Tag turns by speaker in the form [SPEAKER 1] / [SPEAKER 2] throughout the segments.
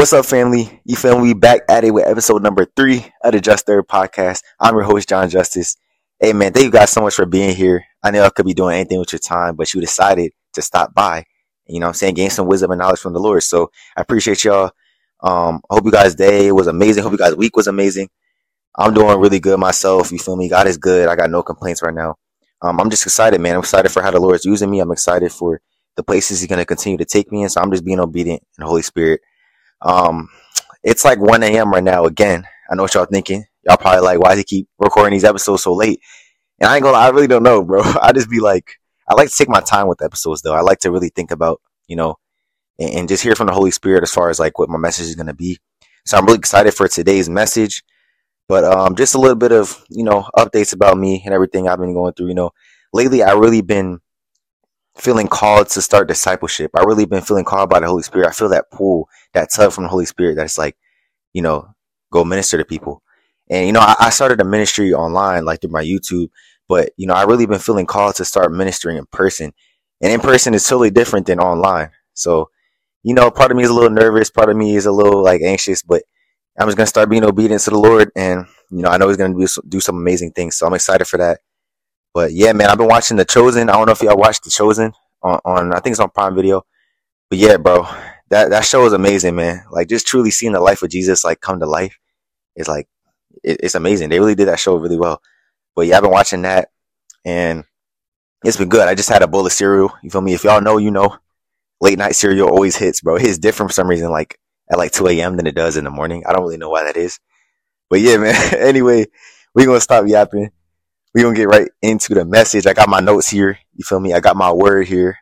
[SPEAKER 1] What's up, family? You feel me? Back at it with episode number 3 of the Just Third podcast. I'm your host, John Justice. Hey, man, thank you guys so much for being here. I know I could be doing anything with your time, but you decided to stop by. You know what I'm saying? Gain some wisdom and knowledge from the Lord. So I appreciate y'all. I hope you guys' day was amazing. Hope you guys' week was amazing. I'm doing really good myself. You feel me? God is good. I got no complaints right now. I'm just excited, man. I'm excited for how the Lord's using me. I'm excited for the places He's going to continue to take me in. So I'm just being obedient in the Holy Spirit. It's like 1 a.m. right now again. I know what y'all thinking. Y'all probably like, why does he keep recording these episodes so late? And I ain't gonna lie, I really don't know, bro. I just be like, I like to take my time with episodes though. I like to really think about, and just hear from the Holy Spirit as far as like what my message is gonna be. So I'm really excited for today's message. But just a little bit of, updates about me and everything I've been going through. Lately I really been feeling called to start discipleship. I really been feeling called by the Holy Spirit. I feel that pull, that tug from the Holy Spirit that's like, go minister to people. And, I started a ministry online, like through my YouTube, but, I really been feeling called to start ministering in person. And in person is totally different than online. So, part of me is a little nervous. Part of me is a little like anxious, but I'm just going to start being obedient to the Lord. And, I know He's going to do some amazing things. So I'm excited for that. But yeah, man, I've been watching The Chosen. I don't know if y'all watched The Chosen on I think it's on Prime Video. But yeah, bro, that show is amazing, man. Like just truly seeing the life of Jesus like come to life is like it's amazing. They really did that show really well. But yeah, I've been watching that and it's been good. I just had a bowl of cereal. You feel me? If y'all know, late night cereal always hits, bro. It hits different for some reason, like at like 2 a.m. than it does in the morning. I don't really know why that is. But yeah, man. Anyway, we're gonna stop yapping. We're going to get right into the message. I got my notes here. You feel me? I got my word here.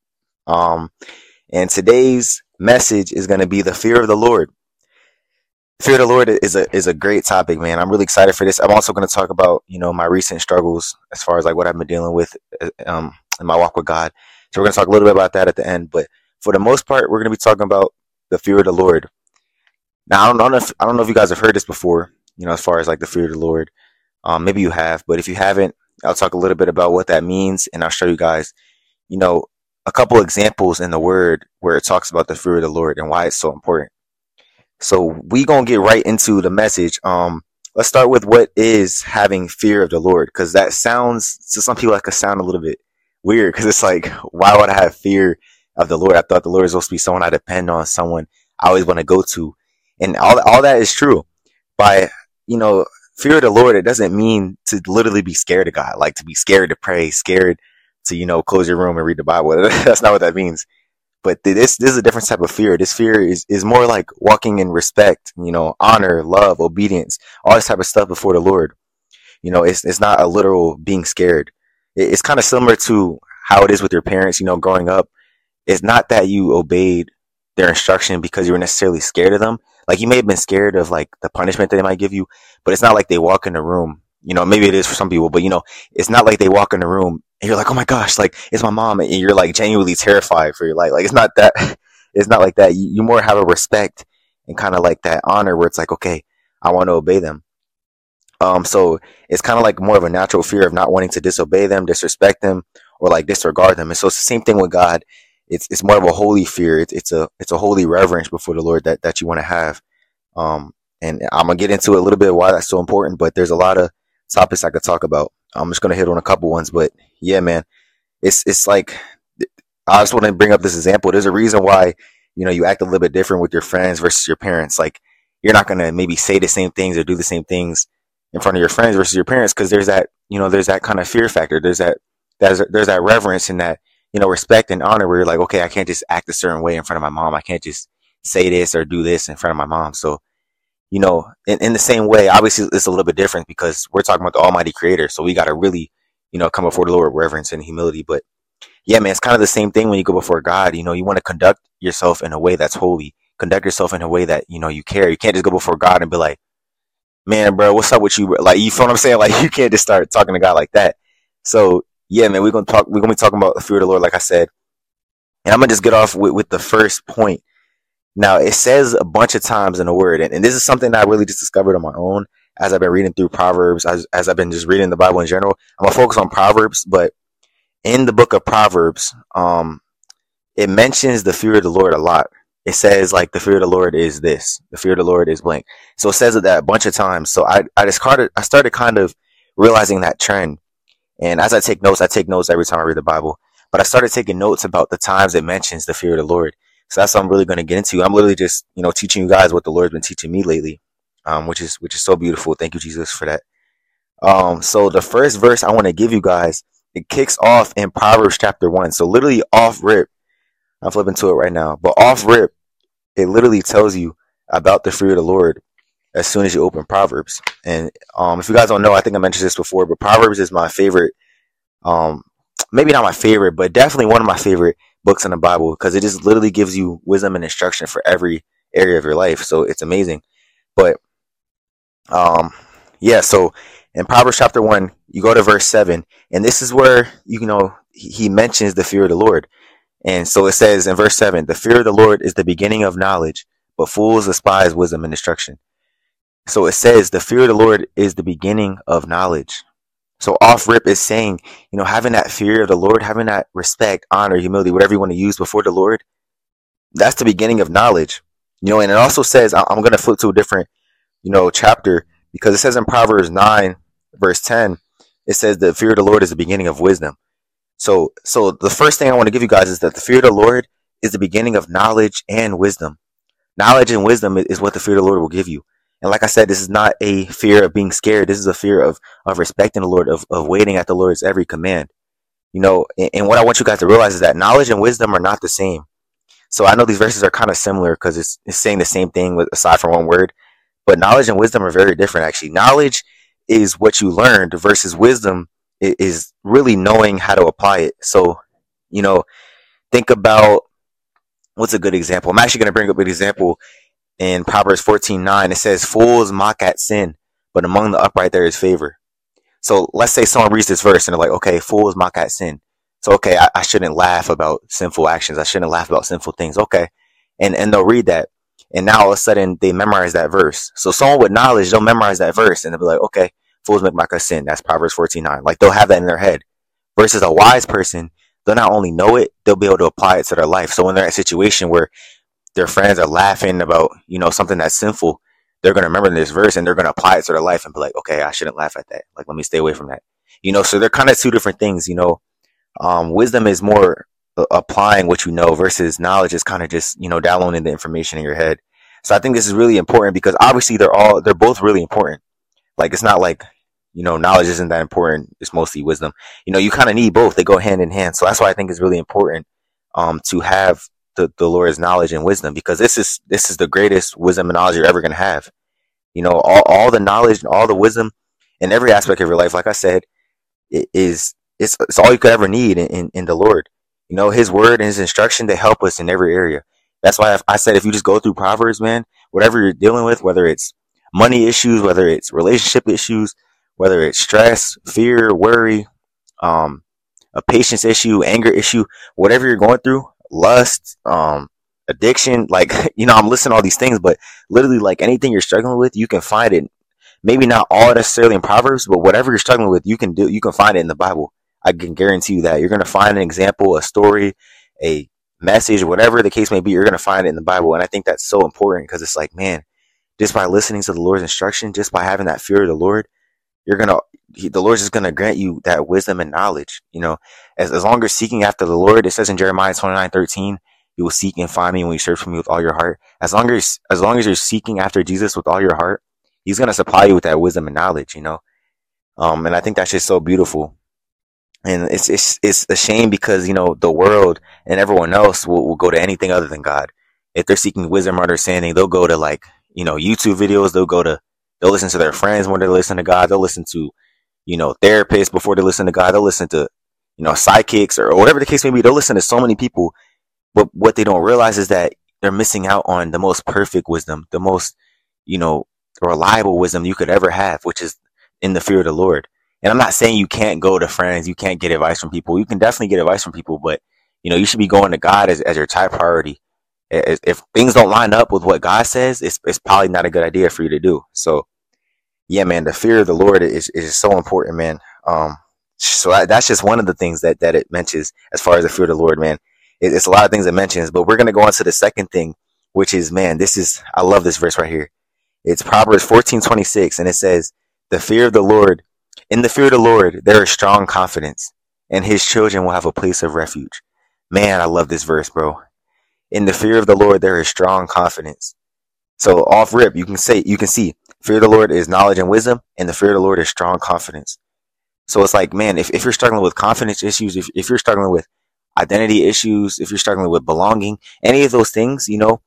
[SPEAKER 1] And today's message is going to be the fear of the Lord. Fear of the Lord is a great topic, man. I'm really excited for this. I'm also going to talk about, my recent struggles as far as like what I've been dealing with in my walk with God. So we're going to talk a little bit about that at the end. But for the most part, we're going to be talking about the fear of the Lord. Now, I don't know if you guys have heard this before, as far as like the fear of the Lord. Maybe you have, but if you haven't, I'll talk a little bit about what that means, and I'll show you guys, a couple examples in the Word where it talks about the fear of the Lord and why it's so important. So we gonna get right into the message. Let's start with what is having fear of the Lord, because that sounds to some people that could sound a little bit weird, because it's like, why would I have fear of the Lord? I thought the Lord is supposed to be someone I depend on, someone I always want to go to, and all that is true. By fear of the Lord, it doesn't mean to literally be scared of God, like to be scared to pray, scared to, close your room and read the Bible. That's not what that means. But this is a different type of fear. This fear is more like walking in respect, honor, love, obedience, all this type of stuff before the Lord. It's not a literal being scared. It's kind of similar to how it is with your parents, growing up. It's not that you obeyed their instruction because you were necessarily scared of them. Like you may have been scared of like the punishment that they might give you, but it's not like they walk in the room, maybe it is for some people, but it's not like they walk in the room and you're like, oh my gosh, like it's my mom. And you're like genuinely terrified for your life. Like it's not that, it's not like that. You more have a respect and kind of like that honor where it's like, okay, I want to obey them. So it's kind of like more of a natural fear of not wanting to disobey them, disrespect them, or like disregard them. And so it's the same thing with God. It's more of a holy fear. It's a holy reverence before the Lord that you want to have. And I'm gonna get into a little bit why that's so important, but there's a lot of topics I could talk about. I'm just gonna hit on a couple ones, but yeah, man, it's like I just want to bring up this example. There's a reason why you act a little bit different with your friends versus your parents. Like you're not gonna maybe say the same things or do the same things in front of your friends versus your parents because there's that there's that kind of fear factor. There's that reverence and that respect and honor where you're like, okay, I can't just act a certain way in front of my mom. I can't just say this or do this in front of my mom. So, in the same way, obviously it's a little bit different because we're talking about the Almighty Creator. So we got to really, come before the Lord with reverence and humility. But yeah, man, it's kind of the same thing when you go before God. You want to conduct yourself in a way that's holy. Conduct yourself in a way that, you care. You can't just go before God and be like, man, bro, what's up with you? Like, you feel what I'm saying? Like, you can't just start talking to God like that. So yeah, man, we're going to be talking about the fear of the Lord, like I said. And I'm going to just get off with the first point. Now, it says a bunch of times in the Word, and this is something that I really just discovered on my own as I've been reading through Proverbs, as I've been just reading the Bible in general. I'm going to focus on Proverbs, but in the book of Proverbs, it mentions the fear of the Lord a lot. it says like the fear of the Lord is this, the fear of the Lord is blank. So it says it that a bunch of times. So I started kind of realizing that trend. And as I take notes every time I read the Bible. But I started taking notes about the times it mentions the fear of the Lord. So that's what I'm really going to get into. I'm literally just, teaching you guys what the Lord's been teaching me lately, which is so beautiful. Thank you, Jesus, for that. So the first verse I want to give you guys, it kicks off in Proverbs chapter 1. So literally off rip, I'm flipping to it right now, but off rip, it literally tells you about the fear of the Lord as soon as you open Proverbs. And if you guys don't know, I think I mentioned this before, but Proverbs is my favorite. Maybe not my favorite, but definitely one of my favorite books in the Bible, because it just literally gives you wisdom and instruction for every area of your life. So it's amazing. But yeah, so in Proverbs chapter 1, you go to verse 7, and this is where he mentions the fear of the Lord. And so it says in verse 7, the fear of the Lord is the beginning of knowledge, but fools despise wisdom and instruction. So it says the fear of the Lord is the beginning of knowledge. So off rip is saying, having that fear of the Lord, having that respect, honor, humility, whatever you want to use before the Lord, that's the beginning of knowledge. And it also says, I'm going to flip to a different, chapter, because it says in Proverbs 9, verse 10, it says the fear of the Lord is the beginning of wisdom. So the first thing I want to give you guys is that the fear of the Lord is the beginning of knowledge and wisdom. Knowledge and wisdom is what the fear of the Lord will give you. And like I said, this is not a fear of being scared. This is a fear of respecting the Lord, of waiting at the Lord's every command. And what I want you guys to realize is that knowledge and wisdom are not the same. So I know these verses are kind of similar because it's saying the same thing aside from one word. But knowledge and wisdom are very different, actually. Knowledge is what you learned versus wisdom is really knowing how to apply it. So, think about what's a good example. I'm actually going to bring up an example in Proverbs 14:9. It says, fools mock at sin, but among the upright there is favor. So let's say someone reads this verse and they're like, okay, fools mock at sin. So, okay, I shouldn't laugh about sinful actions. I shouldn't laugh about sinful things. Okay. And they'll read that. And now all of a sudden they memorize that verse. So someone with knowledge, they'll memorize that verse and they'll be like, okay, fools mock at sin. That's Proverbs 14:9. Like they'll have that in their head. Versus a wise person, they'll not only know it, they'll be able to apply it to their life. So when they're in a situation where their friends are laughing about, something that's sinful, they're going to remember this verse and they're going to apply it to their life and be like, okay, I shouldn't laugh at that. Like, let me stay away from that. So they're kind of two different things. Wisdom is more applying what you know versus knowledge is kind of just, downloading the information in your head. So I think this is really important because obviously they're both really important. Like, it's not like, knowledge isn't that important. It's mostly wisdom. You kind of need both. They go hand in hand. So that's why I think it's really important, to have the Lord's knowledge and wisdom, because this is the greatest wisdom and knowledge you're ever going to have. All the knowledge and all the wisdom in every aspect of your life, like I said, it's all you could ever need in the Lord. His word and his instruction, they help us in every area. That's why I said, if you just go through Proverbs, man, whatever you're dealing with, whether it's money issues, whether it's relationship issues, whether it's stress, fear, worry, a patience issue, anger issue, whatever you're going through, lust, addiction, like, I'm listing all these things, but literally, like, anything you're struggling with, you can find it. Maybe not all necessarily in Proverbs, but whatever you're struggling with, you can find it in the Bible. I can guarantee you that you're going to find an example, a story, a message, whatever the case may be, you're going to find it in the Bible. And I think that's so important because it's like, man, just by listening to the Lord's instruction, just by having that fear of the Lord, the Lord's just going to grant you that wisdom and knowledge. As long as you're seeking after the Lord, it says in Jeremiah 29:13, you will seek and find me when you search for me with all your heart. As long as you're seeking after Jesus with all your heart, he's going to supply you with that wisdom and knowledge, and I think that's just so beautiful. And it's a shame because, the world and everyone else will go to anything other than God. If they're seeking wisdom or understanding, they'll go to YouTube videos. They'll listen to their friends when they listen to God. They'll listen to, therapists before they listen to God. They'll listen to, sidekicks or whatever the case may be. They'll listen to so many people, but what they don't realize is that they're missing out on the most perfect wisdom, the most, reliable wisdom you could ever have, which is in the fear of the Lord. And I'm not saying you can't go to friends, you can't get advice from people. You can definitely get advice from people, but you should be going to God as your top priority. If things don't line up with what God says, it's probably not a good idea for you to do. So yeah, man, the fear of the Lord is so important, man. So that's just one of the things that it mentions as far as the fear of the Lord, man. It's a lot of things it mentions, but we're going to go on to the second thing which is, man, I love this verse right here. It's Proverbs 14:26, and it says, "The fear of the Lord, in the fear of the Lord, there is strong confidence, and his children will have a place of refuge." Man, I love this verse, bro. In the fear of the Lord, there is strong confidence. So off rip, you can see, fear of the Lord is knowledge and wisdom, and the fear of the Lord is strong confidence. So it's like, man, if you're struggling with confidence issues, if you're struggling with identity issues, if you're struggling with belonging, any of those things,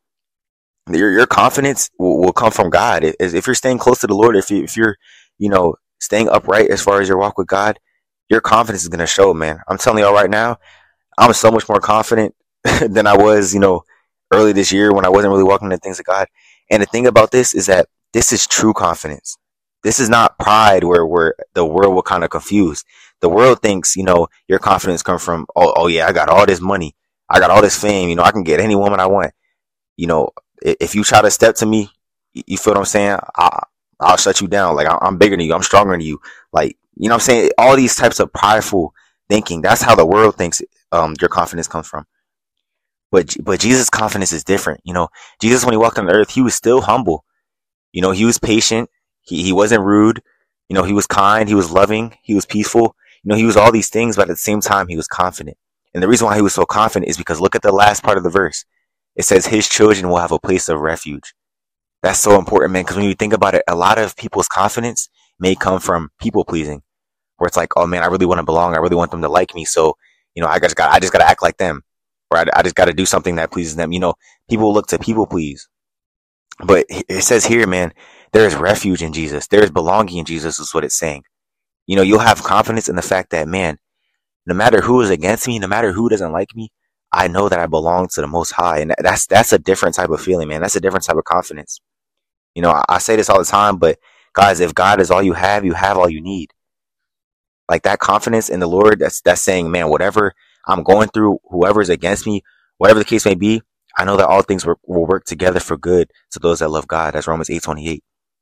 [SPEAKER 1] your confidence will come from God. If you're staying close to the Lord, if you're, staying upright as far as your walk with God, your confidence is going to show, man. I'm telling y'all right now, I'm so much more confident than I was, early this year when I wasn't really walking in the things of God. And the thing about this is that this is true confidence. This is not pride where the world will kind of confuse. The world thinks, your confidence comes from, oh yeah, I got all this money. I got all this fame. I can get any woman I want. If you try to step to me, you feel what I'm saying? I'll shut you down. Like, I'm bigger than you. I'm stronger than you. Like, you know what I'm saying? All these types of prideful thinking. That's how the world thinks your confidence comes from. But Jesus' confidence is different. Jesus, when he walked on the earth, he was still humble. He was patient. He wasn't rude. He was kind. He was loving. He was peaceful. He was all these things, but at the same time, he was confident. And the reason why he was so confident is because look at the last part of the verse. It says his children will have a place of refuge. That's so important, man, because when you think about it, a lot of people's confidence may come from people pleasing, where it's like, oh man, I really want to belong. I really want them to like me. So, I just got to act like them, or I just got to do something that pleases them. People look to people please. But it says here, man, there is refuge in Jesus. There is belonging in Jesus is what it's saying. You'll have confidence in the fact that, man, no matter who is against me, no matter who doesn't like me, I know that I belong to the Most High. And that's a different type of feeling, man. That's a different type of confidence. I say this all the time, but guys, if God is all you have all you need. Like that confidence in the Lord, that's saying, man, whatever I'm going through, whoever's against me, whatever the case may be, I know that all things will work together for good to those that love God. That's Romans 8:28.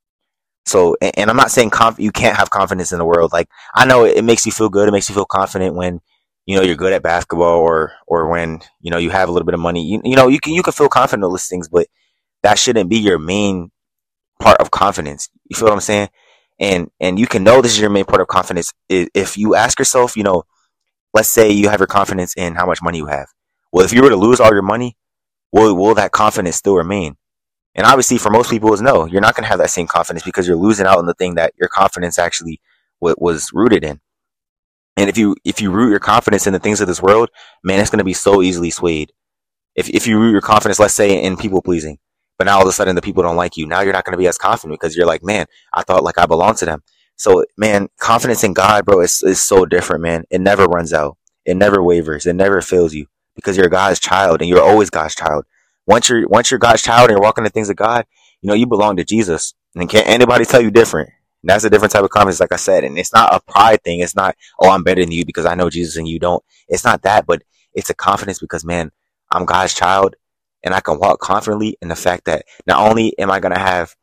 [SPEAKER 1] So, and I'm not saying you can't have confidence in the world. Like, I know it makes you feel good. It makes you feel confident when, you're good at basketball or when, you have a little bit of money. You can feel confident in those things, but that shouldn't be your main part of confidence. You feel what I'm saying? And you can know this is your main part of confidence if you ask yourself, let's say you have your confidence in how much money you have. Well, if you were to lose all your money, will that confidence still remain? And obviously for most people is no. You're not going to have that same confidence because you're losing out on the thing that your confidence actually was rooted in. And if you root your confidence in the things of this world, man, it's going to be so easily swayed. If you root your confidence, let's say, in people pleasing, but now all of a sudden the people don't like you, now you're not going to be as confident because you're like, man, I thought like I belonged to them. So, man, confidence in God, bro, is so different, man. It never runs out. It never wavers. It never fails you because you're God's child and you're always God's child. Once you're God's child and you're walking the things of God, you belong to Jesus. And can't anybody tell you different. And that's a different type of confidence, like I said. And it's not a pride thing. It's not, oh, I'm better than you because I know Jesus and you don't. It's not that, but it's a confidence because, man, I'm God's child and I can walk confidently in the fact that not only am I going to have,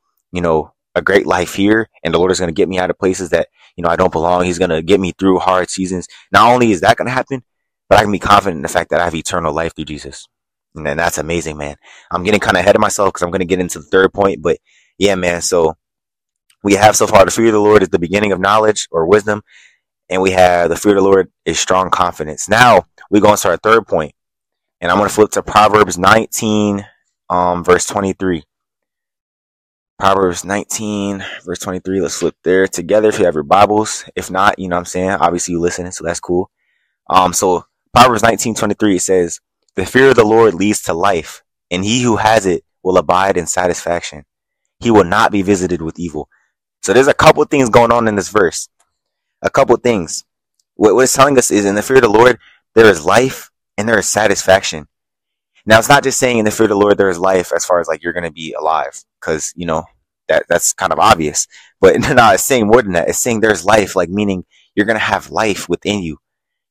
[SPEAKER 1] a great life here and the Lord is going to get me out of places that, I don't belong. He's going to get me through hard seasons. Not only is that going to happen, but I can be confident in the fact that I have eternal life through Jesus. And then that's amazing, man. I'm getting kind of ahead of myself because I'm going to get into the third point, but yeah, man. So we have so far the fear of the Lord is the beginning of knowledge or wisdom. And we have the fear of the Lord is strong confidence. Now we go into our third point. And I'm going to flip to Proverbs 19, verse 23. Proverbs 19, verse 23. Let's flip there together if you have your Bibles. If not, you know what I'm saying? Obviously you listening, so that's cool. So Proverbs 19:23, it says, the fear of the Lord leads to life, and he who has it will abide in satisfaction. He will not be visited with evil. So there's a couple things going on in this verse. A couple things. What it's telling us is in the fear of the Lord, there is life and there is satisfaction. Now, it's not just saying in the fear of the Lord there is life as far as like you're going to be alive, because, that's kind of obvious. But no, it's saying more than that. It's saying there's life, like meaning you're going to have life within you.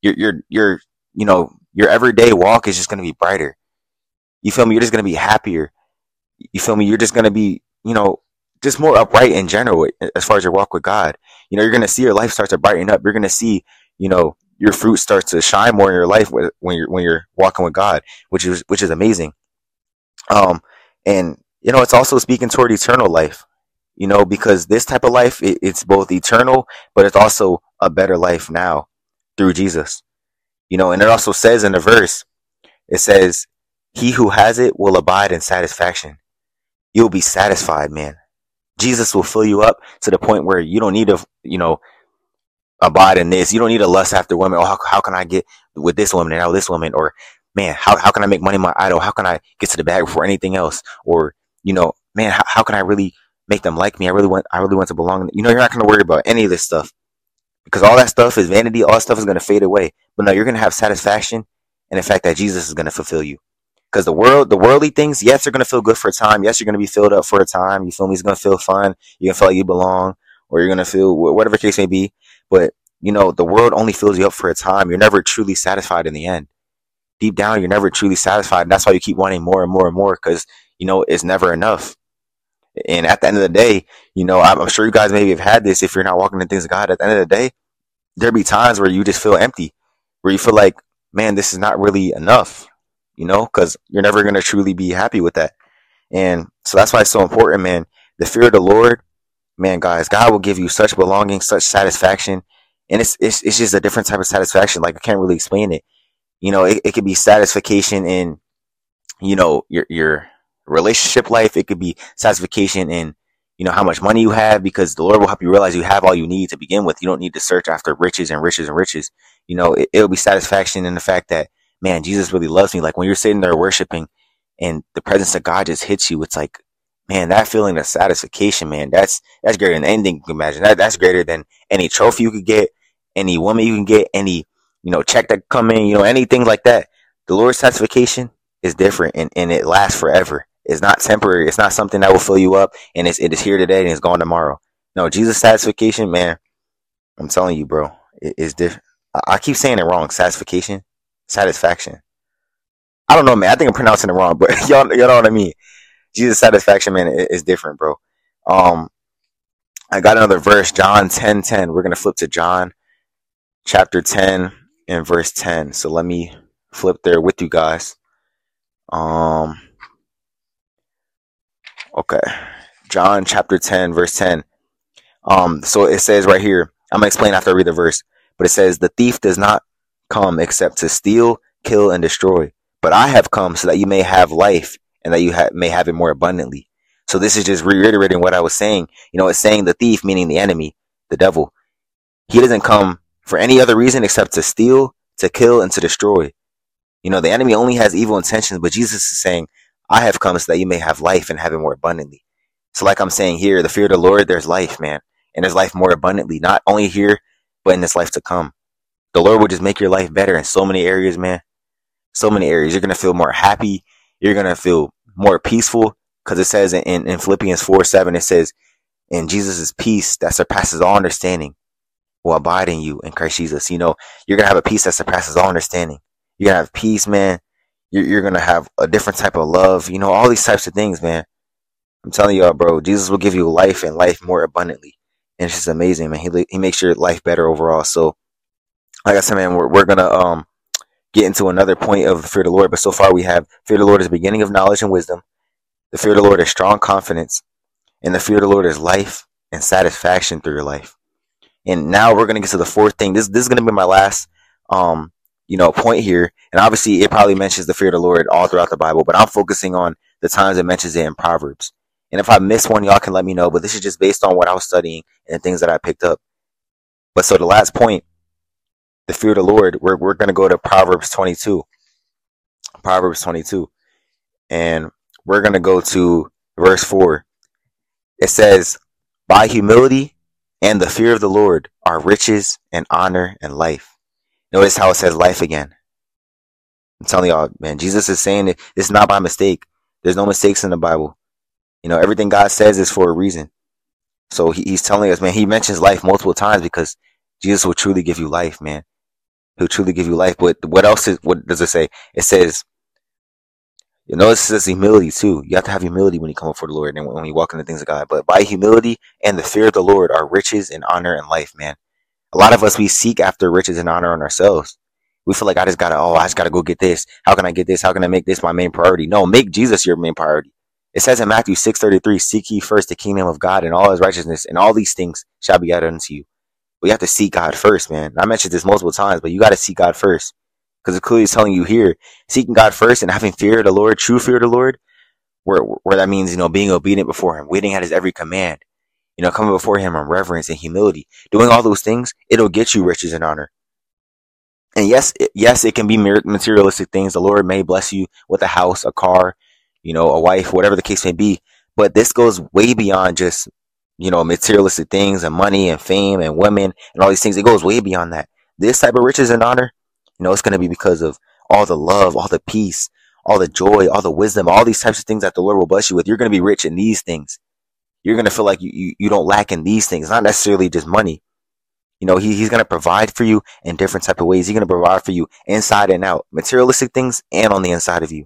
[SPEAKER 1] Your everyday walk is just going to be brighter. You feel me? You're just going to be happier. You feel me? You're just going to be, just more upright in general as far as your walk with God. You're going to see your life start to brighten up. You're going to see, your fruit starts to shine more in your life when you're walking with God, which is amazing. And, it's also speaking toward eternal life, because this type of life, it's both eternal, but it's also a better life now through Jesus. And it also says in the verse, it says, he who has it will abide in satisfaction. You'll be satisfied, man. Jesus will fill you up to the point where you don't need to, abide in this. You don't need to lust after women. Oh, how can I get with this woman and now this woman? Or, man, how can I make money my idol? How can I get to the bag before anything else? Or, man, how can I really make them like me? I really want to belong. You're not going to worry about any of this stuff, because all that stuff is vanity. All that stuff is going to fade away. But no, you're going to have satisfaction in the fact that Jesus is going to fulfill you. Because the worldly things, yes, they're going to feel good for a time. Yes, you're going to be filled up for a time. You feel me? It's going to feel fun. You're going to feel like you belong, or you're going to feel whatever the case may be. But, the world only fills you up for a time. You're never truly satisfied in the end. Deep down, you're never truly satisfied. And that's why you keep wanting more and more and more, because, it's never enough. And at the end of the day, I'm sure you guys maybe have had this if you're not walking in things of God. At the end of the day, there'll be times where you just feel empty, where you feel like, man, this is not really enough, because you're never going to truly be happy with that. And so that's why it's so important, man. The fear of the Lord, man, guys, God will give you such belonging, such satisfaction. And it's just a different type of satisfaction. Like, I can't really explain it. It could be satisfaction in, your relationship life. It could be satisfaction in, how much money you have, because the Lord will help you realize you have all you need to begin with. You don't need to search after riches and riches and riches. It'll be satisfaction in the fact that, man, Jesus really loves me. Like, when you're sitting there worshiping and the presence of God just hits you, it's like, man, that feeling of satisfaction, man, that's greater than anything you can imagine. That's greater than any trophy you could get, any woman you can get, any, check that come in, anything like that. The Lord's satisfaction is different, and it lasts forever. It's not temporary. It's not something that will fill you up and it is here today and it's gone tomorrow. No, Jesus' satisfaction, man, I'm telling you, bro, it is different. I keep saying it wrong. Satisfaction. I don't know, man. I think I'm pronouncing it wrong, but y'all know what I mean. Jesus' satisfaction, man, is different, bro. I got another verse, John 10:10. We're gonna flip to John chapter 10 and verse 10. So let me flip there with you guys. Okay, John chapter 10 verse 10. So it says right here, I'm gonna explain after I read the verse, but it says, the thief does not come except to steal, kill, and destroy. But I have come so that you may have life, and that you may have it more abundantly. So this is just reiterating what I was saying. It's saying the thief, meaning the enemy, the devil. He doesn't come for any other reason except to steal, to kill, and to destroy. The enemy only has evil intentions, but Jesus is saying, I have come so that you may have life and have it more abundantly. So like I'm saying here, the fear of the Lord, there's life, man. And there's life more abundantly, not only here, but in this life to come. The Lord will just make your life better in so many areas, man. So many areas. You're going to feel more happy. You're going to feel more peaceful, because it says in Philippians 4:7, it says, in Jesus' peace that surpasses all understanding will abide in you in Christ Jesus. You're going to have a peace that surpasses all understanding. You're going to have peace, man. You're going to have a different type of love, all these types of things, man. I'm telling y'all, bro, Jesus will give you life and life more abundantly. And it's just amazing, man. He makes your life better overall. So, like I said, man, we're going to get into another point of the fear of the Lord. But so far we have fear of the Lord is the beginning of knowledge and wisdom. The fear of the Lord is strong confidence. And the fear of the Lord is life and satisfaction through your life. And now we're going to get to the fourth thing. This is going to be my last point here. And obviously it probably mentions the fear of the Lord all throughout the Bible, but I'm focusing on the times it mentions it in Proverbs. And if I miss one, y'all can let me know. But this is just based on what I was studying and the things that I picked up. But so the last point, the fear of the Lord, we're going to go to Proverbs 22. Proverbs 22. And we're going to go to verse 4. It says, by humility and the fear of the Lord are riches and honor and life. Notice how it says life again. I'm telling y'all, man, Jesus is saying it. It's not by mistake. There's no mistakes in the Bible. Everything God says is for a reason. So he's telling us, man, he mentions life multiple times because Jesus will truly give you life, man. He'll truly give you life. But what does it say? It says, it says humility too. You have to have humility when you come before the Lord and when you walk in the things of God. But by humility and the fear of the Lord are riches and honor and life, man. A lot of us, we seek after riches and honor on ourselves. We feel like I just gotta go get this. How can I get this? How can I make this my main priority? No, make Jesus your main priority. It says in Matthew 6:33, seek ye first the kingdom of God and all his righteousness, and all these things shall be added unto you. But you have to seek God first, man. I mentioned this multiple times, but you got to seek God first. Because it clearly is telling you here, seeking God first and having fear of the Lord, true fear of the Lord, where that means, being obedient before him, waiting at his every command, coming before him in reverence and humility, doing all those things, it'll get you riches and honor. And yes, it can be materialistic things. The Lord may bless you with a house, a car, a wife, whatever the case may be. But this goes way beyond just, materialistic things and money and fame and women and all these things. It goes way beyond that. This type of riches and honor, it's going to be because of all the love, all the peace, all the joy, all the wisdom, all these types of things that the Lord will bless you with. You're going to be rich in these things. You're going to feel like you don't lack in these things, not necessarily just money. He's going to provide for you in different type of ways. He's going to provide for you inside and out, materialistic things and on the inside of you.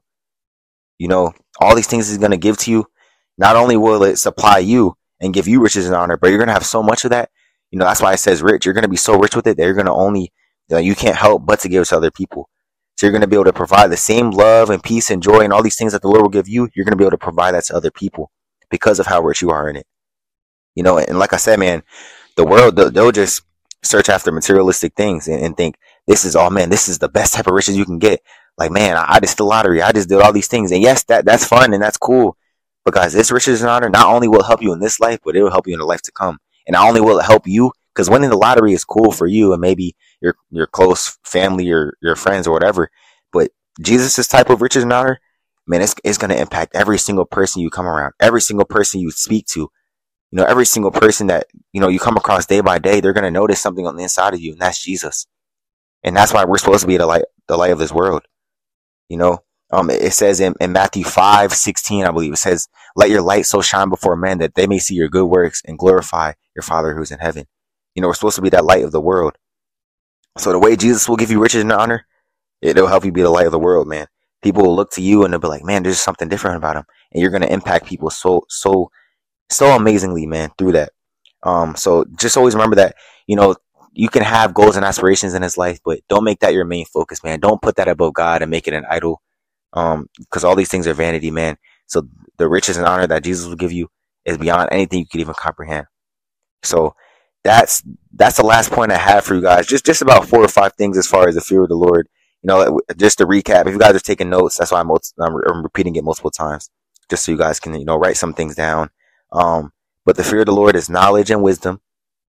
[SPEAKER 1] All these things he's going to give to you. Not only will it supply you and give you riches and honor, but you're going to have so much of that. That's why it says rich. You're going to be so rich with it that you're going to only, you can't help but to give to other people. So you're going to be able to provide the same love and peace and joy and all these things that the Lord will give you. You're going to be able to provide that to other people because of how rich you are in it. And like I said, man, the world, they'll just search after materialistic things and think this is this is the best type of riches you can get. Like, man, I just did the lottery. I just did all these things. And yes, that's fun and that's cool. But guys, this riches and honor not only will help you in this life, but it will help you in the life to come. And not only will it help you, because winning the lottery is cool for you and maybe your close family or your friends or whatever. But Jesus' type of riches and honor, man, it's going to impact every single person you come around, every single person you speak to. Every single person that, you come across day by day, they're going to notice something on the inside of you, and that's Jesus. And that's why we're supposed to be the light of this world. It says in Matthew 5:16, I believe, it says, let your light so shine before men that they may see your good works and glorify your Father who's in heaven. We're supposed to be that light of the world. So the way Jesus will give you riches and honor, it'll help you be the light of the world, man. People will look to you and they'll be like, man, there's something different about him. And you're going to impact people so amazingly, man, through that. So just always remember that, you can have goals and aspirations in his life, but don't make that your main focus, man. Don't put that above God and make it an idol. Because all these things are vanity, man. So the riches and honor that Jesus will give you is beyond anything you could even comprehend. So that's the last point I have for you guys. Just about 4 or 5 things as far as the fear of the Lord. Just to recap, if you guys are taking notes, that's why I'm repeating it multiple times, just so you guys can, write some things down. But the fear of the Lord is knowledge and wisdom.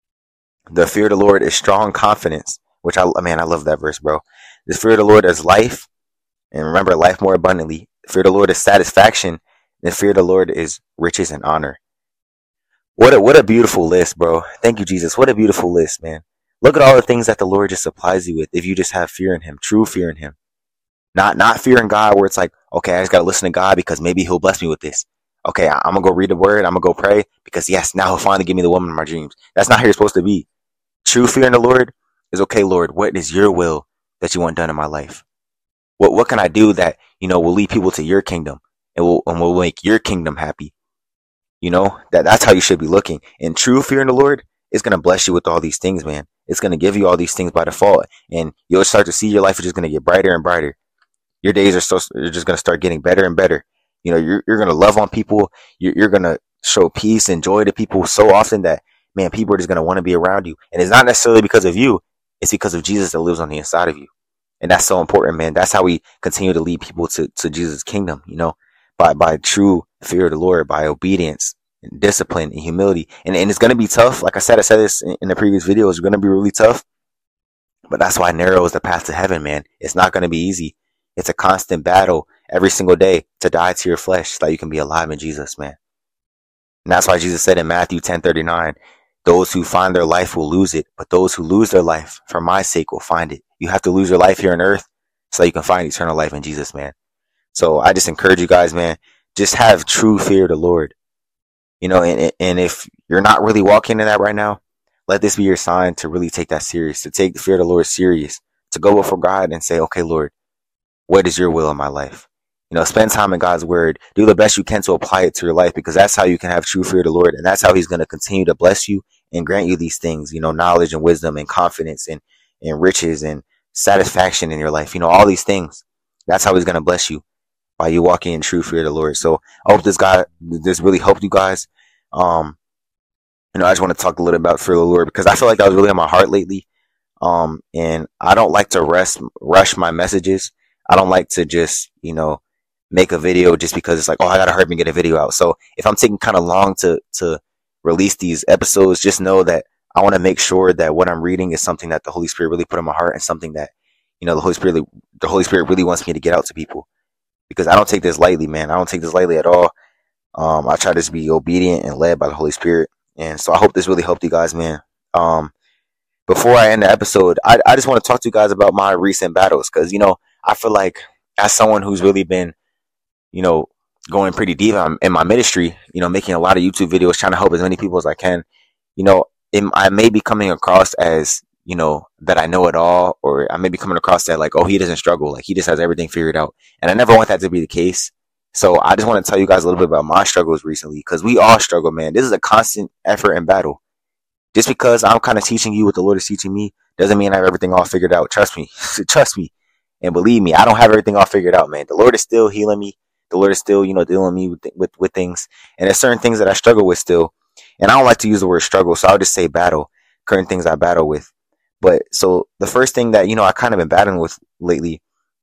[SPEAKER 1] The fear of the Lord is strong confidence, which I love that verse, bro. The fear of the Lord is life. And remember, life more abundantly. The fear of the Lord is satisfaction. The fear of the Lord is riches and honor. What a beautiful list, bro. Thank you, Jesus. What a beautiful list, man. Look at all the things that the Lord just supplies you with if you just have fear in him, true fear in him. Not fear in God where it's like, okay, I just got to listen to God because maybe he'll bless me with this. Okay, I'm going to go read the word. I'm going to go pray because yes, now he'll finally give me the woman of my dreams. That's not how you're supposed to be. True fear in the Lord is, okay, Lord, what is your will that you want done in my life? What can I do that, will lead people to your kingdom and will make your kingdom happy? That's how you should be looking. And true fear in the Lord is going to bless you with all these things, man. It's going to give you all these things by default. And you'll start to see your life is just going to get brighter and brighter. Your days are just going to start getting better and better. You're going to love on people. You're going to show peace and joy to people so often that, man, people are just going to want to be around you. And it's not necessarily because of you. It's because of Jesus that lives on the inside of you. And that's so important, man. That's how we continue to lead people to Jesus' kingdom, by true fear of the Lord, by obedience and discipline and humility. And it's going to be tough. Like I said this in the previous video. It's going to be really tough. But that's why narrow is the path to heaven, man. It's not going to be easy. It's a constant battle every single day to die to your flesh so that you can be alive in Jesus, man. And that's why Jesus said in Matthew 10:39, those who find their life will lose it, but those who lose their life for my sake will find it. You have to lose your life here on earth so that you can find eternal life in Jesus, man. So I just encourage you guys, man, just have true fear of the Lord. And if you're not really walking in that right now, let this be your sign to really take that serious, to take the fear of the Lord serious, to go before God and say, okay, Lord, what is your will in my life? Spend time in God's word. Do the best you can to apply it to your life, because that's how you can have true fear of the Lord. And that's how he's going to continue to bless you and grant you these things, knowledge and wisdom and confidence and riches and satisfaction in your life. All these things. That's how he's going to bless you, by you walking in true fear of the Lord. So I hope this really helped you guys. Um, I just want to talk a little about fear of the Lord because I feel like that was really on my heart lately. And I don't like to rush my messages. I don't like to just, make a video just because it's like, oh, I gotta hurry and get a video out. So if I'm taking kind of long to release these episodes, just know that I want to make sure that what I'm reading is something that the Holy Spirit really put in my heart and something that, the Holy Spirit really wants me to get out to people because I don't take this lightly, man. I don't take this lightly at all. I try to just be obedient and led by the Holy Spirit. And so I hope this really helped you guys, man. Before I end the episode, I just want to talk to you guys about my recent battles because, I feel like as someone who's really been, going pretty deep in my ministry, making a lot of YouTube videos, trying to help as many people as I can, I may be coming across as, that I know it all, or I may be coming across that like, oh, he doesn't struggle. Like he just has everything figured out. And I never want that to be the case. So I just want to tell you guys a little bit about my struggles recently because we all struggle, man. This is a constant effort and battle. Just because I'm kind of teaching you what the Lord is teaching me doesn't mean I have everything all figured out. Trust me. Trust me. And believe me, I don't have everything all figured out, man. The Lord is still healing me. The Lord is still, dealing me with things. And there's certain things that I struggle with still. And I don't like to use the word struggle, so I'll just say battle. Current things I battle with. But so the first thing that, I kind of been battling with lately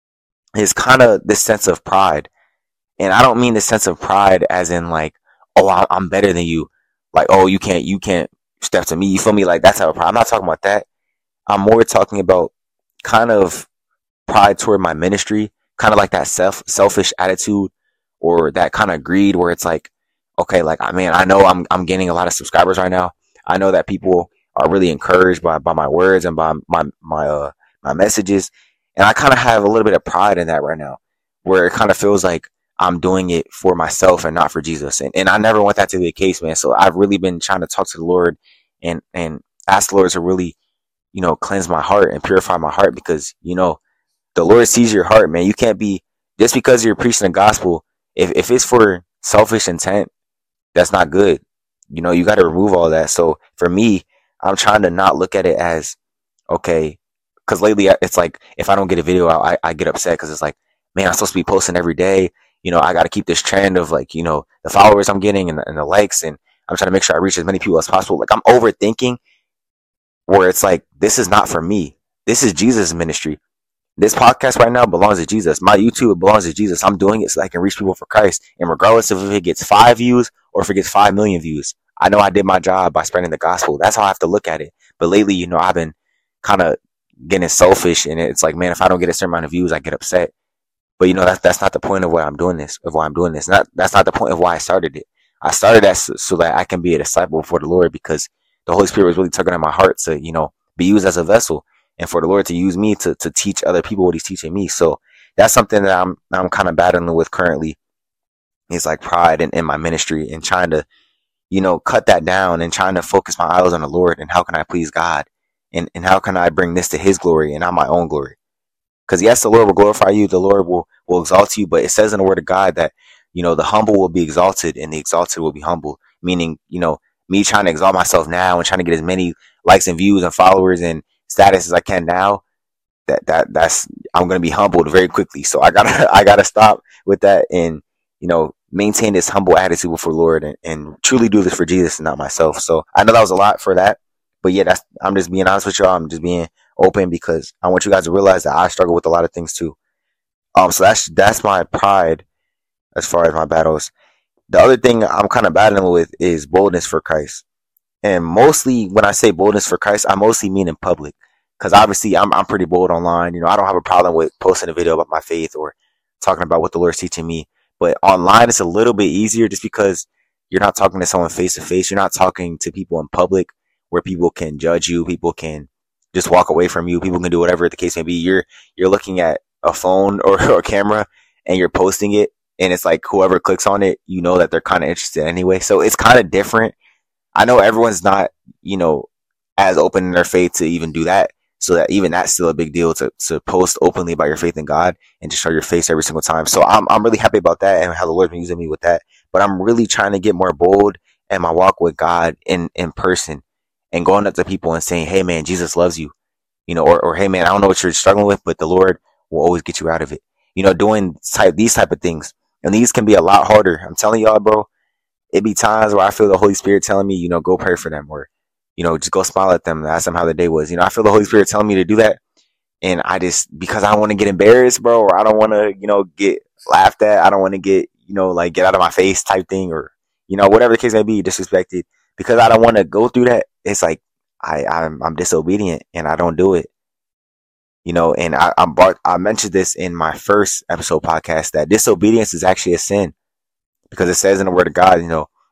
[SPEAKER 1] is kind of this sense of pride. And I don't mean the sense of pride as in like, oh, I'm better than you. Like, oh, you can't step to me. You feel me? Like that's how I'm not talking about that. I'm more talking about kind of pride toward my ministry, kind of like that selfish attitude or that kind of greed where it's like, okay, like I know I'm gaining a lot of subscribers right now. I know that people are really encouraged by my words and by my messages, and I kind of have a little bit of pride in that right now, where it kind of feels like I'm doing it for myself and not for Jesus, and I never want that to be the case, man. So I've really been trying to talk to the Lord and ask the Lord to really, cleanse my heart and purify my heart because the Lord sees your heart, man. You can't be just because you're preaching the gospel. If it's for selfish intent, that's not good. You got to remove all that. So for me, I'm trying to not look at it as okay, because lately it's like if I don't get a video out, I get upset because it's like, man, I'm supposed to be posting every day. I got to keep this trend of like, the followers I'm getting and the likes, and I'm trying to make sure I reach as many people as possible. Like I'm overthinking where it's like, this is not for me. This is Jesus' ministry. This podcast right now belongs to Jesus. My YouTube belongs to Jesus. I'm doing it so I can reach people for Christ. And regardless of if it gets 5 views or if it gets 5 million views, I know I did my job by spreading the gospel. That's how I have to look at it. But lately, I've been kind of getting selfish, and it's like, man, if I don't get a certain amount of views, I get upset. But that's not the point of why I'm doing this. That's not the point of why I started it. I started that so that I can be a disciple for the Lord because the Holy Spirit was really tugging at my heart to, be used as a vessel. And for the Lord to use me to teach other people what he's teaching me. So that's something that I'm kind of battling with currently. It's like pride in my ministry and trying to, cut that down and trying to focus my eyes on the Lord and how can I please God and how can I bring this to his glory and not my own glory. Because yes, the Lord will glorify you. The Lord will exalt you. But it says in the word of God that, the humble will be exalted and the exalted will be humble. Meaning, me trying to exalt myself now and trying to get as many likes and views and followers and status as I can now, that's I'm gonna be humbled very quickly. So I gotta stop with that and maintain this humble attitude before Lord and truly do this for Jesus and not myself. So I know that was a lot for that, but yeah, I'm just being honest with y'all. I'm just being open because I want you guys to realize that I struggle with a lot of things too. So that's my pride as far as my battles. The other thing I'm kind of battling with is boldness for Christ. And mostly when I say boldness for Christ, I mostly mean in public. Because obviously I'm pretty bold online. I don't have a problem with posting a video about my faith or talking about what the Lord's teaching me. But online it's a little bit easier just because you're not talking to someone face to face. You're not talking to people in public where people can judge you. People can just walk away from you. People can do whatever the case may be. You're looking at a phone or a camera and you're posting it. And it's like whoever clicks on it, that they're kind of interested anyway. So it's kind of different. I know everyone's not, as open in their faith to even do that. So that even that's still a big deal to post openly about your faith in God and to show your face every single time. So I'm really happy about that and how the Lord's been using me with that. But I'm really trying to get more bold in my walk with God in person and going up to people and saying, hey man, Jesus loves you, or hey man, I don't know what you're struggling with, but the Lord will always get you out of it. doing these type of things. And these can be a lot harder. I'm telling y'all, bro, it be times where I feel the Holy Spirit telling me, go pray for them, or, just go smile at them and ask them how the day was. I feel the Holy Spirit telling me to do that. And because I don't want to get embarrassed, bro, or I don't want to, get laughed at. I don't want to get, like get out of my face type thing, or, whatever the case may be, disrespected. Because I don't want to go through that. It's like I'm disobedient and I don't do it. And I mentioned this in my first episode podcast, that disobedience is actually a sin, because it says in the Word of God,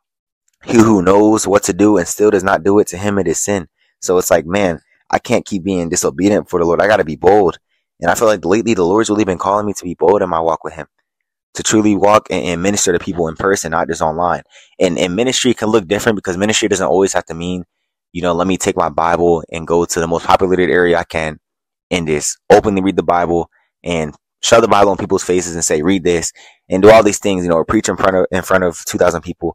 [SPEAKER 1] he who knows what to do and still does not do it, to him it is sin. So it's like, man, I can't keep being disobedient for the Lord. I got to be bold. And I feel like lately the Lord's really been calling me to be bold in my walk with him, to truly walk and minister to people in person, not just online. And ministry can look different, because ministry doesn't always have to mean, let me take my Bible and go to the most populated area I can and just openly read the Bible and shove the Bible in people's faces and say, read this, and do all these things, or preach in front of 2,000 people.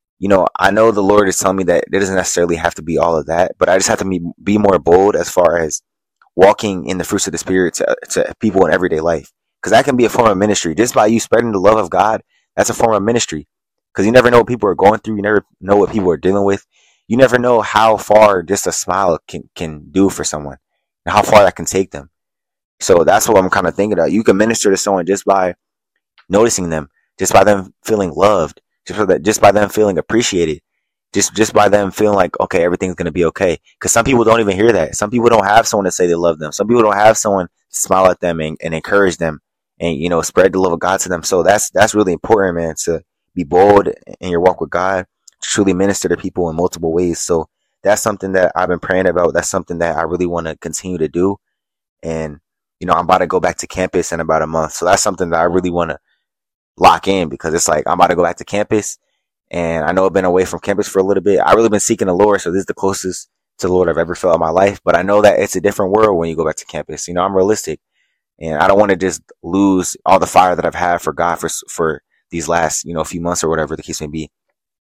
[SPEAKER 1] I know the Lord is telling me that it doesn't necessarily have to be all of that, but I just have to be more bold as far as walking in the fruits of the Spirit to people in everyday life. Because that can be a form of ministry. Just by you spreading the love of God, that's a form of ministry. Because you never know what people are going through. You never know what people are dealing with. You never know how far just a smile can do for someone, and how far that can take them. So that's what I'm kind of thinking about. You can minister to someone just by noticing them, just by them feeling loved, just by them feeling appreciated, just by them feeling like, okay, everything's going to be okay. Because some people don't even hear that. Some people don't have someone to say they love them. Some people don't have someone to smile at them and encourage them and, spread the love of God to them. So that's really important, man, to be bold in your walk with God, to truly minister to people in multiple ways. So that's something that I've been praying about. That's something that I really want to continue to do. And, I'm about to go back to campus in about a month. So that's something that I really want to lock in, because it's like I'm about to go back to campus, and I know I've been away from campus for a little bit. I really been seeking the Lord, so this is the closest to the Lord I've ever felt in my life. But I know that it's a different world when you go back to campus. I'm realistic, and I don't want to just lose all the fire that I've had for God for these last few months or whatever the case may be.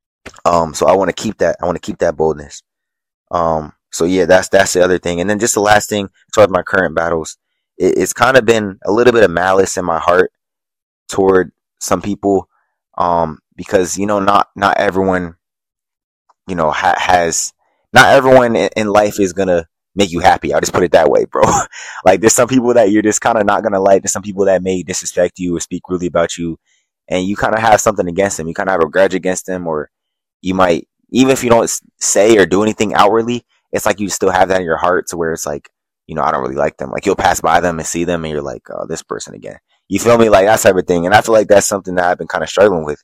[SPEAKER 1] So I want to keep that. I want to keep that boldness. So yeah, that's the other thing. And then just the last thing towards my current battles, it's kind of been a little bit of malice in my heart toward some people, because not everyone has not everyone in life is gonna make you happy. I'll just put it that way, bro. Like, there's some people that you're just kind of not gonna like. There's some people that may disrespect you or speak rudely about you, and you kind of have something against them. You kind of have a grudge against them, or you might, even if you don't say or do anything outwardly, it's like you still have that in your heart, to where it's like, I don't really like them. Like, you'll pass by them and see them, and you're like, oh, this person again. You feel me? Like, that type of thing. And I feel like that's something that I've been kind of struggling with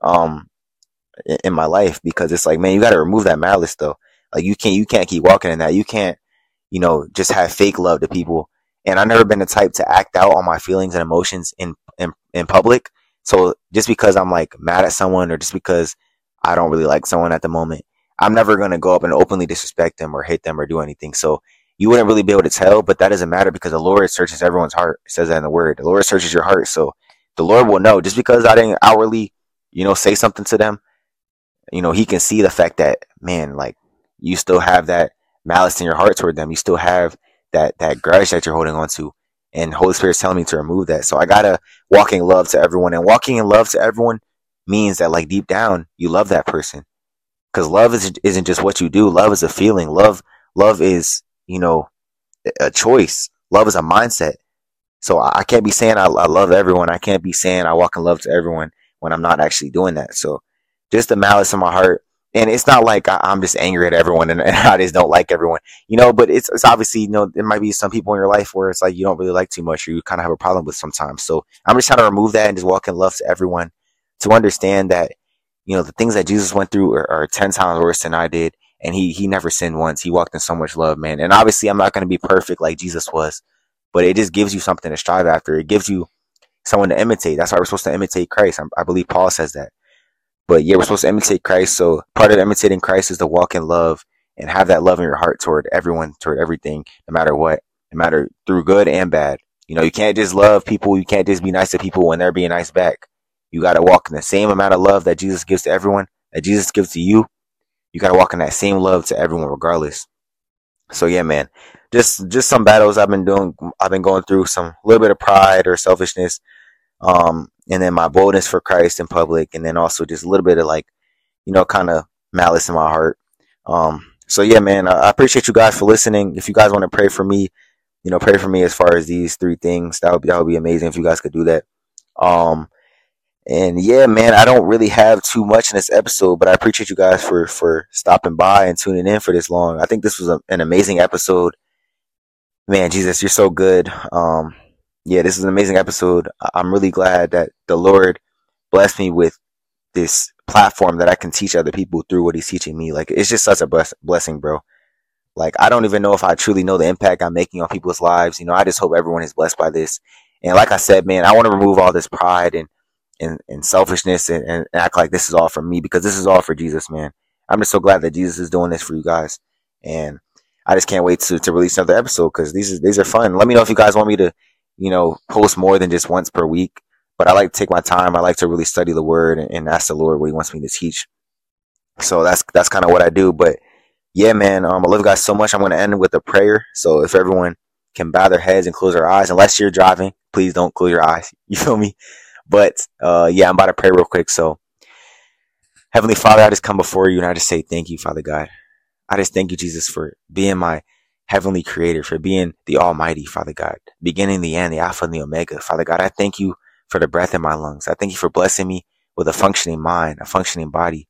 [SPEAKER 1] in my life, because it's like, man, you got to remove that malice, though. Like, you can't keep walking in that. You can't, just have fake love to people. And I've never been the type to act out on my feelings and emotions in public. So just because I'm like mad at someone, or just because I don't really like someone at the moment, I'm never going to go up and openly disrespect them or hate them or do anything. So you wouldn't really be able to tell, but that doesn't matter, because the Lord searches everyone's heart. It says that in the Word. The Lord searches your heart. So the Lord will know. Just because I didn't outwardly, say something to them, he can see the fact that, man, like, you still have that malice in your heart toward them. You still have that grudge that you're holding on to. And Holy Spirit's telling me to remove that. So I got to walk in love to everyone. And walking in love to everyone means that, like, deep down, you love that person. Because love isn't just what you do. Love is a feeling. Love is, a choice. Love is a mindset. So I can't be saying I love everyone. I can't be saying I walk in love to everyone when I'm not actually doing that. So just the malice in my heart. And it's not like I'm just angry at everyone and I just don't like everyone, but it's obviously, there might be some people in your life where it's like you don't really like too much, or you kind of have a problem with sometimes. So I'm just trying to remove that and just walk in love to everyone, to understand that, the things that Jesus went through are 10 times worse than I did. And he never sinned once. He walked in so much love, man. And obviously I'm not going to be perfect like Jesus was, but it just gives you something to strive after. It gives you someone to imitate. That's why we're supposed to imitate Christ. I believe Paul says that. But yeah, we're supposed to imitate Christ. So part of imitating Christ is to walk in love and have that love in your heart toward everyone, toward everything, no matter what, no matter through good and bad. You can't just love people. You can't just be nice to people when they're being nice back. You got to walk in the same amount of love that Jesus gives to everyone, that Jesus gives to you. You got to walk in that same love to everyone regardless. So yeah, man, just some battles I've been doing. I've been going through some little bit of pride or selfishness, And then my boldness for Christ in public, and then also just a little bit of like, kind of malice in my heart. So yeah, man, I appreciate you guys for listening. If you guys want to pray for me, pray for me as far as these three things. That would be amazing if you guys could do that. Um, and yeah, man, I don't really have too much in this episode, but I appreciate you guys for stopping by and tuning in for this long. I think this was an amazing episode. Man, Jesus, you're so good. Yeah, this is an amazing episode. I'm really glad that the Lord blessed me with this platform that I can teach other people through what He's teaching me. Like, it's just such a blessing, bro. Like, I don't even know if I truly know the impact I'm making on people's lives. I just hope everyone is blessed by this. And like I said, man, I want to remove all this pride and selfishness and act like this is all for me, because this is all for Jesus, man. I'm just so glad that Jesus is doing this for you guys. And I just can't wait to release another episode, because these are fun. Let me know if you guys want me to, post more than just once per week. But I like to take my time. I like to really study the word and ask the Lord what He wants me to teach. So that's kind of what I do. But yeah, man, I love you guys so much. I'm going to end with a prayer. So if everyone can bow their heads and close their eyes, unless you're driving, please don't close your eyes. You feel me? But yeah, I'm about to pray real quick. So Heavenly Father, I just come before you and I just say thank you, Father God. I just thank you, Jesus, for being my heavenly creator, for being the Almighty, Father God, beginning, the end, the Alpha and the Omega. Father God, I thank you for the breath in my lungs. I thank you for blessing me with a functioning mind, a functioning body,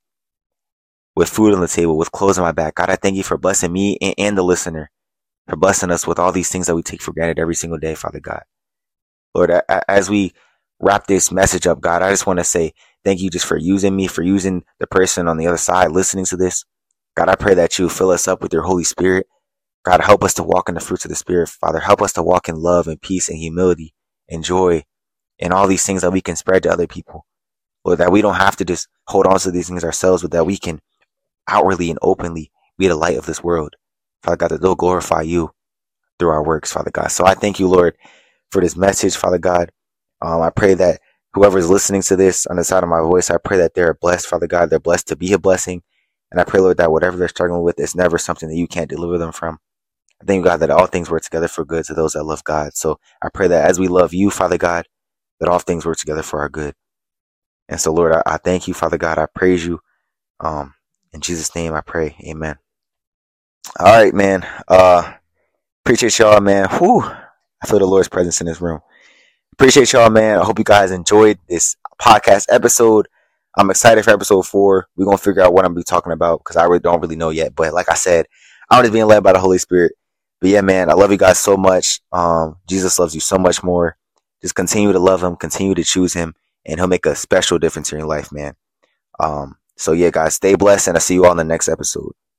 [SPEAKER 1] with food on the table, with clothes on my back. God, I thank you for blessing me and the listener, for blessing us with all these things that we take for granted every single day, Father God. Lord, as we wrap this message up, God, I just want to say thank you just for using me, for using the person on the other side listening to this. God, I pray that you fill us up with your Holy Spirit. God, help us to walk in the fruits of the Spirit, Father. Help us to walk in love and peace and humility and joy and all these things that we can spread to other people. Lord, that we don't have to just hold on to these things ourselves, but that we can outwardly and openly be the light of this world. Father God, that they'll glorify you through our works, Father God. So I thank you, Lord, for this message, Father God. I pray that whoever is listening to this on the side of my voice, I pray that they're blessed, Father God. They're blessed to be a blessing. And I pray, Lord, that whatever they're struggling with is never something that you can't deliver them from. I thank you, God, that all things work together for good to those that love God. So I pray that as we love you, Father God, that all things work together for our good. And so, Lord, I thank you, Father God. I praise you. In Jesus' name I pray. Amen. All right, man. Appreciate y'all, man. Whew. I feel the Lord's presence in this room. Appreciate y'all, man. I hope you guys enjoyed this podcast episode. I'm excited for episode 4. We're going to figure out what I'm going to be talking about, because I really don't really know yet. But like I said, I'm just being led by the Holy Spirit. But yeah, man, I love you guys so much. Jesus loves you so much more. Just continue to love Him, continue to choose Him, and He'll make a special difference in your life, man. So yeah, guys, stay blessed, and I'll see you all in the next episode.